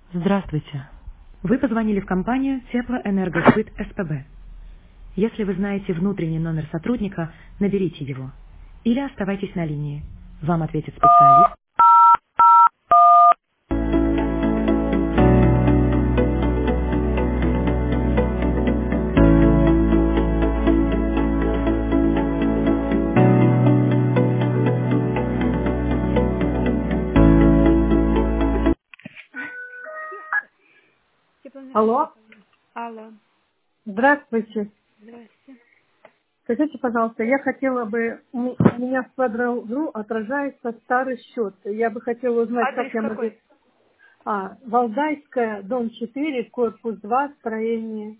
Здравствуйте. Вы позвонили в компанию Теплоэнергосбыт СПБ. Если вы знаете внутренний номер сотрудника, наберите его. Или оставайтесь на линии. Вам ответит специалист. Алло, Теплоэнергосбыт. Алло, здравствуйте. здрасте. Скажите, пожалуйста, я хотела бы, у меня в квадру отражается старый счет. Я бы хотела узнать, как Адрес я могу... какой? Валдайская, дом 4, корпус 2, строение...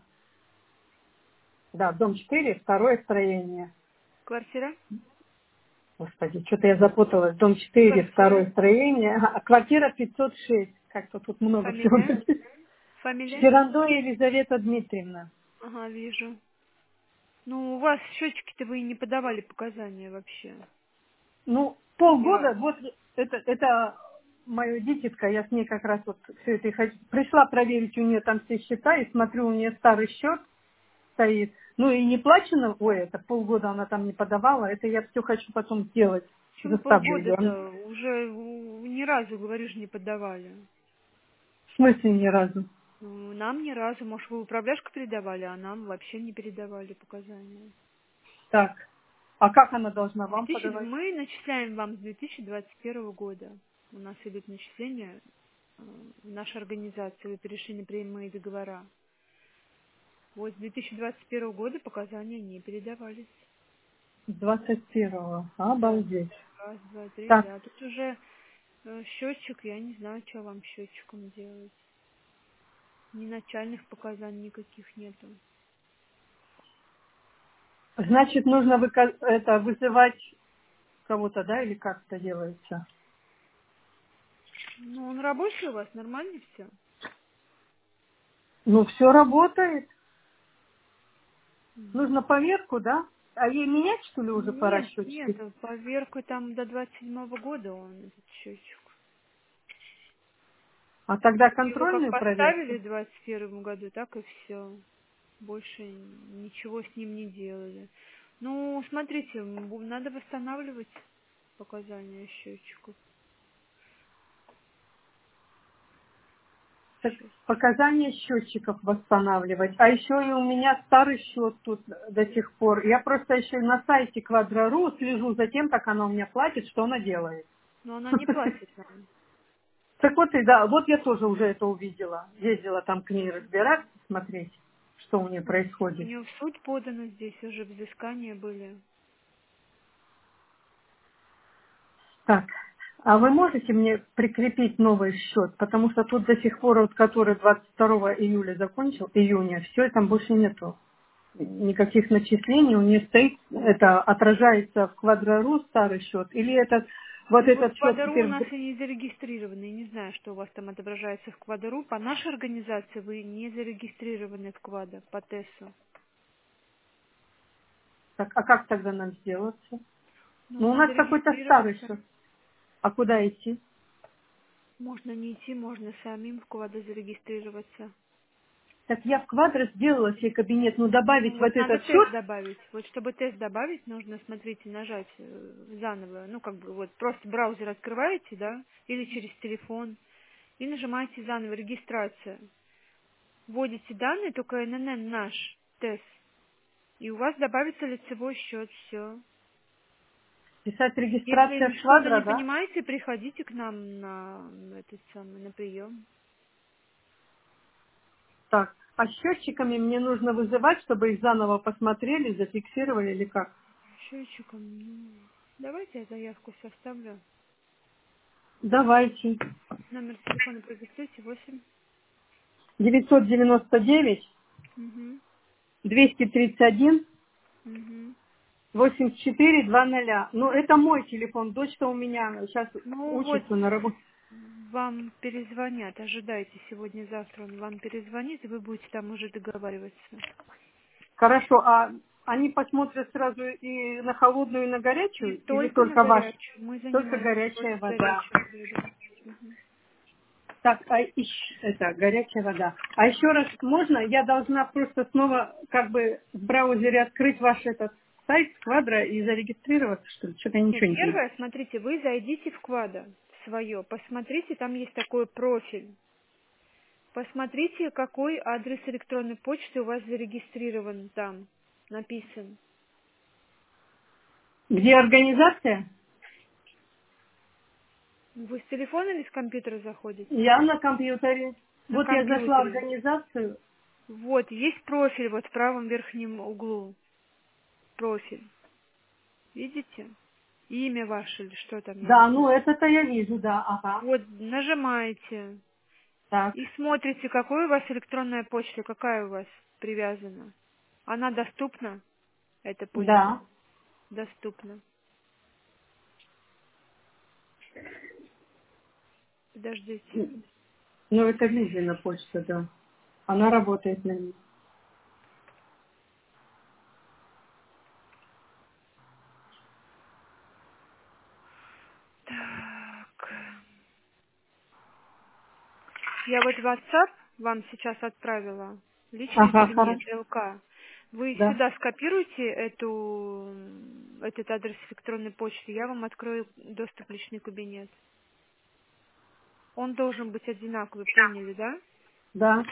дом 4, второе строение. Квартира? Господи, что-то я запуталась. Дом 4, Квартира? второе строение. Квартира 506. Как-то тут много всего. Фамилия? Фамилия? Ширандо Елизавета Дмитриевна. Ага, вижу. Ну, у вас счетчики-то вы не подавали показания вообще. Ну, Ни полгода, разу. вот это моя дитятка, я с ней как раз вот все это и пришла проверить у нее там все счета, и смотрю, у нее старый счет стоит. Ну и не плачено, это полгода она там не подавала, это я все хочу потом сделать, Почему заставлю ее. полгода-то? Уже ни разу, говоришь, не подавали. В смысле ни разу? Ну, нам ни разу. Может, вы управляшку передавали, а нам вообще не передавали показания. Так, а как она должна вам 2000 подавать? Мы начисляем вам с 2021 года. У нас идут начисления в нашей организации. Вы перешли на прямые договора. Вот с 2021 года показания не передавались. С 21-го. Да. Обалдеть. Раз, два, три, Так, да. Тут уже счетчик, я не знаю, что вам счетчиком делать. Ни начальных показаний никаких нету. значит, нужно вызывать кого-то, да, или как это делается? Ну, он рабочий у вас, нормально все? Ну, все работает. Нужно поверку, да? А ей менять, что ли, уже пора Нет, счетчики? нет, поверку там до 27 года он, этот счетчик. А тогда Его как контрольную поставили проверку? в 21 году, так и все. Больше ничего с ним не делали. Ну, смотрите, надо восстанавливать показания счетчиков. Так Сейчас. показания счетчиков восстанавливать. А еще и у меня старый счет тут до сих пор. Я просто еще на сайте Квадрору слежу за тем, как она у меня платит, что она делает. Но она не платит нам. Так вот и да, вот я тоже уже это увидела. Ездила там к ней разбираться, смотреть, что у нее У происходит. нее в суд подано, здесь уже взыскания были. Так, а вы можете мне прикрепить новый счет? Потому что тут до сих пор, вот, который 22 июля закончил, июня, все, там больше нету никаких начислений. У нее стоит, это отражается в Квадрору старый счет, или этот, вот Ну вот этот в счет Квадару у теперь... нас и не зарегистрированы. Я не знаю, что у вас там отображается в Квадару. По нашей организации вы не зарегистрированы в Квада, по ТЭСу. Так, а как тогда нам сделаться? Ну, Ну, у надо нас какой-то старый регистрироваться. счет. А куда идти? Можно не идти, можно самим в Квада зарегистрироваться. Так я в Квадро сделала себе кабинет, ну Ну, добавить вот вот надо этот тест счет. добавить. Вот чтобы тест добавить, нужно, смотрите, нажать заново. Ну, как бы, вот просто браузер открываете, да, или через телефон, и нажимаете заново регистрация. Вводите данные, только ННН наш тест, и у вас добавится лицевой счет, все. Писать Если регистрация в что-то Квадро, не да? понимаете, приходите к нам на этот самый, на прием. Так, а счетчиками мне нужно вызывать, чтобы их заново посмотрели, зафиксировали или как? Счетчиком, ну, давайте я заявку составлю. Давайте. Номер телефона продиктуйте, 8. 999 Угу, 231 угу. 8420. Ну, это мой телефон. Дочка у меня сейчас Ну вот, учится на работе. вам перезвонят, ожидайте, сегодня-завтра он вам перезвонит, и вы будете там уже договариваться. Хорошо, а они посмотрят сразу и на холодную, и на И горячую, или только на только ваш? горячую. Мы Только занимаемся горячая только вода. горячей водой. Мгм. Так, это горячая вода. А еще раз можно? Я должна просто снова как бы в браузере открыть ваш этот сайт Квадро и зарегистрироваться, что ли? Что-то я Нет, ничего не понимаю. первое, смотрите, вы зайдите в Квадро свое, посмотрите, там есть такой профиль. Посмотрите, какой адрес электронной почты у вас зарегистрирован там, написан. Где организация? Вы с телефона или с компьютера заходите? Я на компьютере. На Вот я зашла в компьютере. организацию. Вот, есть профиль вот в правом верхнем углу. Профиль. Видите? Имя ваше или что там, я не Да, знаю. ну это-то я вижу, да, ага. Вот, нажимаете Так, и смотрите, какой у вас электронная почта, какая у вас привязана. Она доступна, эта почта? да. Доступна. Подождите. Ну это Лизина почта, да. Она работает на ней. Так. Я вот в WhatsApp вам сейчас отправила. Личный Ага, кабинет, хорошо. ЛК. Вы Да. сюда скопируйте этот адрес электронной почты, я вам открою доступ в личный кабинет. Он должен быть одинаковый, поняли, да? Да.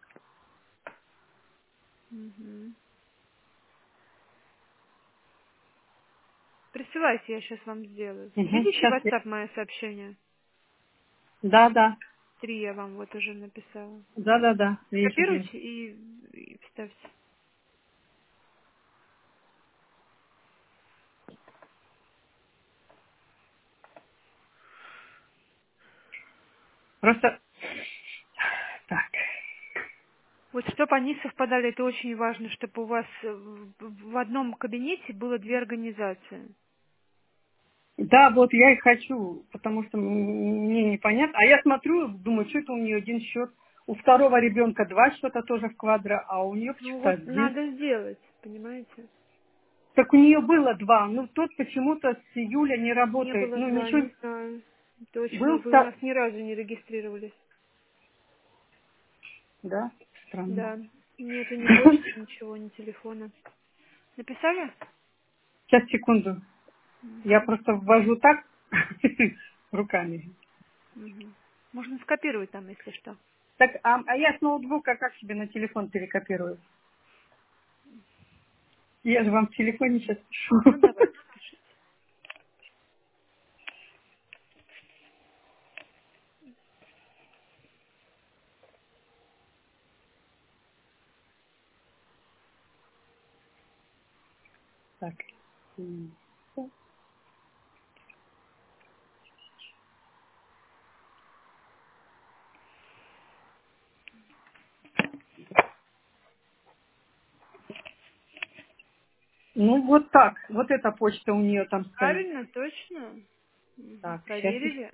Мгм. Присылайте, я сейчас вам сделаю. Угу. Видите Сейчас я... WhatsApp мое сообщение? Да, да. 3 я вам вот уже написала. Да, да, да. Вижу, вижу. Скопируйте и вставьте. Просто... Так. Вот чтобы они совпадали, это очень важно, чтобы у вас в одном кабинете было две организации. Да, вот я и хочу, потому что мне непонятно. А я смотрю, думаю, что это у нее один счет. У второго ребенка два счета тоже в Квадро, а у нее Ну почему-то вот один. надо сделать, понимаете? Так у нее было два, но тот почему-то с июля не Не работает. было Ну, два, ничего. не знаю. Точно, Был вы у нас ни разу не регистрировались. Да, странно. Да. Нету ни почты, ничего, ни телефона. Написали? Сейчас, секунду. Я Мгм. просто ввожу так руками. Мгм. Можно скопировать там, если что. Так, а я с ноутбука как себе на телефон перекопирую? Я же вам в телефоне сейчас пишу. Ну, давайте, пишите. Так. Ну, вот так. Вот эта почта у нее там стоит. Правильно, точно? Мгм. Так, сейчас. Проверили?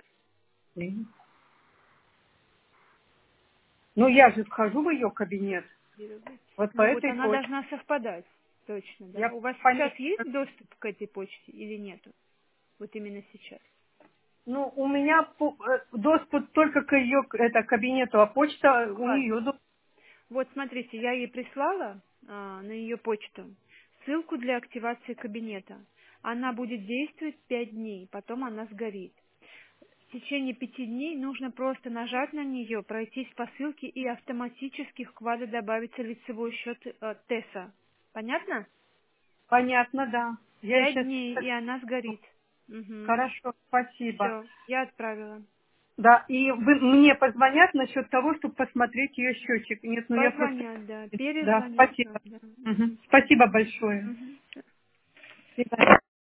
Ну, я же вхожу в ее кабинет. Вот по Ну вот этой она почте. должна совпадать. Точно, да? Я У вас сейчас поняла. есть доступ к этой почте или нету? Вот именно сейчас. Ну, у меня доступ только к ее кабинету, а почта у Ладно. нее. Вот смотрите, я ей прислала на ее почту ссылку для активации кабинета. Она будет действовать 5 дней, потом она сгорит. В течение 5 дней нужно просто нажать на нее, пройтись по ссылке и автоматически в квадро добавится лицевой счет ТЭСа. Понятно? Понятно, да. Я 5 сейчас... дней, и она сгорит. Угу. Хорошо, спасибо. Все, я отправила. Да, и вы мне позвонят насчет того, чтобы посмотреть ее счетчик. Нет, ну я просто... Позвонят, да, Да, перезвонят вам, спасибо. да. Мгм. Спасибо большое. Мгм. До свидания.